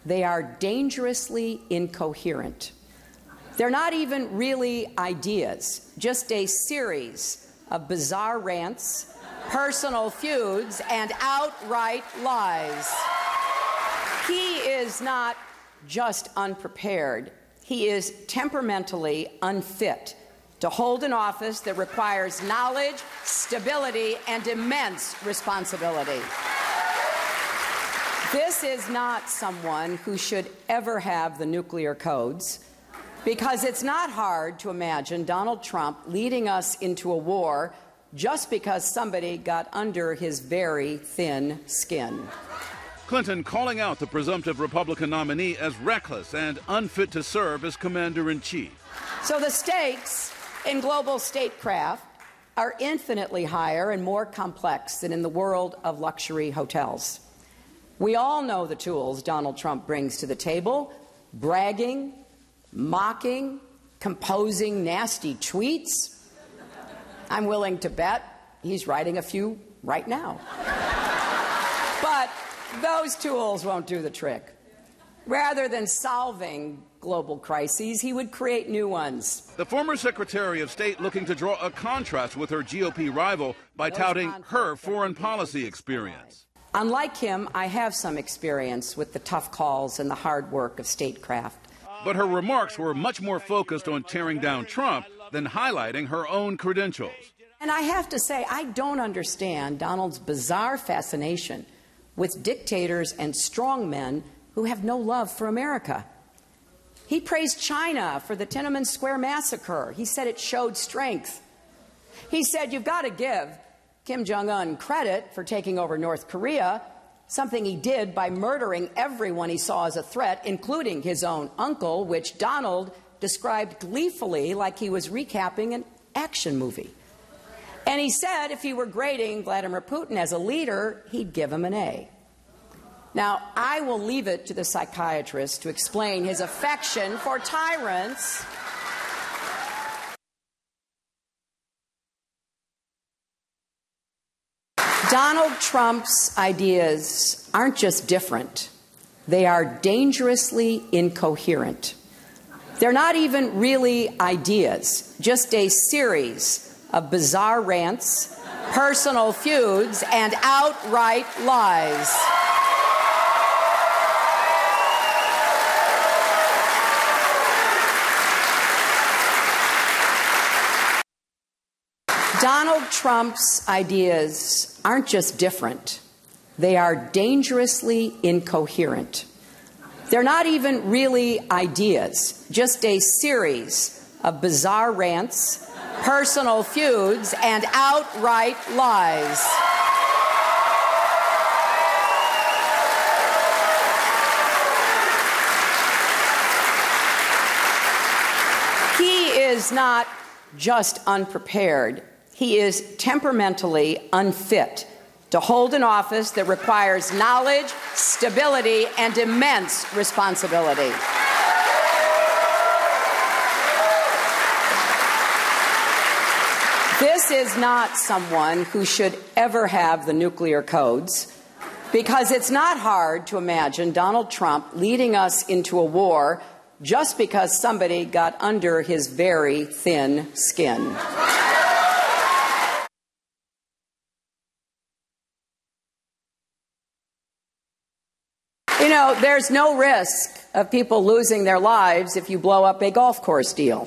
They are dangerously incoherent. They're not even really ideas, just a series of bizarre rants, personal feuds, and outright lies. He is not just unprepared. He is temperamentally unfit to hold an office that requires knowledge, stability, and immense responsibility. This is not someone who should ever have the nuclear codes, because it's not hard to imagine Donald Trump leading us into a war just because somebody got under his very thin skin. Clinton calling out the presumptive Republican nominee as reckless and unfit to serve as commander-in-chief. So the stakes in global statecraft are infinitely higher and more complex than in the world of luxury hotels. We all know the tools Donald Trump brings to the table: bragging, mocking, composing nasty tweets. I'm willing to bet he's writing a few right now. But those tools won't do the trick. Rather than solving global crises, he would create new ones. The former Secretary of State looking to draw a contrast with her GOP rival by touting her foreign policy experience. Unlike him, I have some experience with the tough calls and the hard work of statecraft. But her remarks were much more focused on tearing down Trump than highlighting her own credentials. And I have to say, I don't understand Donald's bizarre fascination with dictators and strongmen who have no love for America. He praised China for the Tiananmen Square massacre. He said it showed strength. He said you've got to give Kim Jong-un credit for taking over North Korea, something he did by murdering everyone he saw as a threat, including his own uncle, which Donald described gleefully like he was recapping an action movie. And he said if he were grading Vladimir Putin as a leader, he'd give him an A. Now, I will leave it to the psychiatrist to explain his affection for tyrants. Donald Trump's ideas aren't just different. They are dangerously incoherent. They're not even really ideas, just a series of bizarre rants, personal feuds, and outright lies. Donald Trump's ideas aren't just different. They are dangerously incoherent. They're not even really ideas, just a series of bizarre rants, personal feuds, and outright lies. He is not just unprepared. He is temperamentally unfit to hold an office that requires knowledge, stability, and immense responsibility. This is not someone who should ever have the nuclear codes, because it's not hard to imagine Donald Trump leading us into a war just because somebody got under his very thin skin. You know, there's no risk of people losing their lives if you blow up a golf course deal.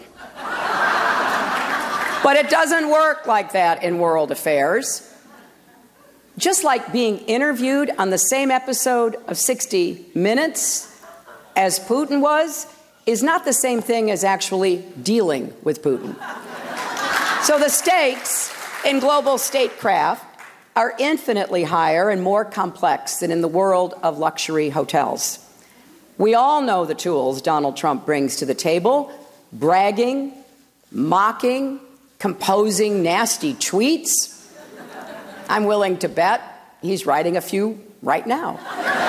But it doesn't work like that in world affairs. Just like being interviewed on the same episode of 60 Minutes as Putin was, is not the same thing as actually dealing with Putin. So the stakes in global statecraft are infinitely higher and more complex than in the world of luxury hotels. We all know the tools Donald Trump brings to the table: bragging, mocking, composing nasty tweets. I'm willing to bet he's writing a few right now.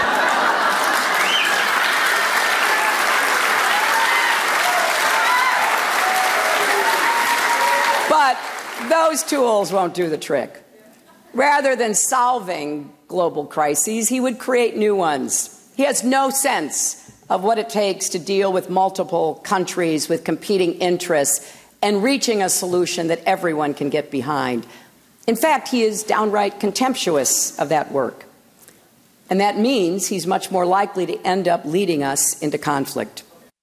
But those tools won't do the trick. Rather than solving global crises, he would create new ones. He has no sense of what it takes to deal with multiple countries with competing interests and reaching a solution that everyone can get behind. In fact, he is downright contemptuous of that work. And that means he's much more likely to end up leading us into conflict.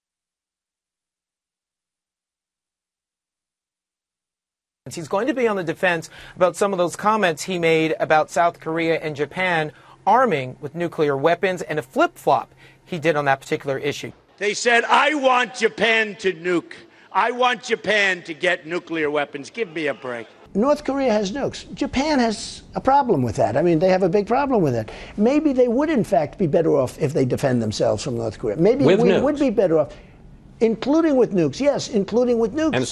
He's going to be on the defense about some of those comments he made about South Korea and Japan arming with nuclear weapons and a flip-flop he did on that particular issue. They said, I want Japan to nuke. I want Japan to get nuclear weapons. Give me a break. North Korea has nukes. Japan has a problem with that. I mean, they have a big problem with it. Maybe they would, in fact, be better off if they defend themselves from North Korea. Maybe we would be better off, including with nukes. Yes, including with nukes.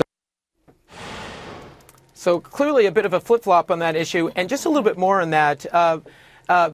So clearly a bit of a flip-flop on that issue, and just a little bit more on that.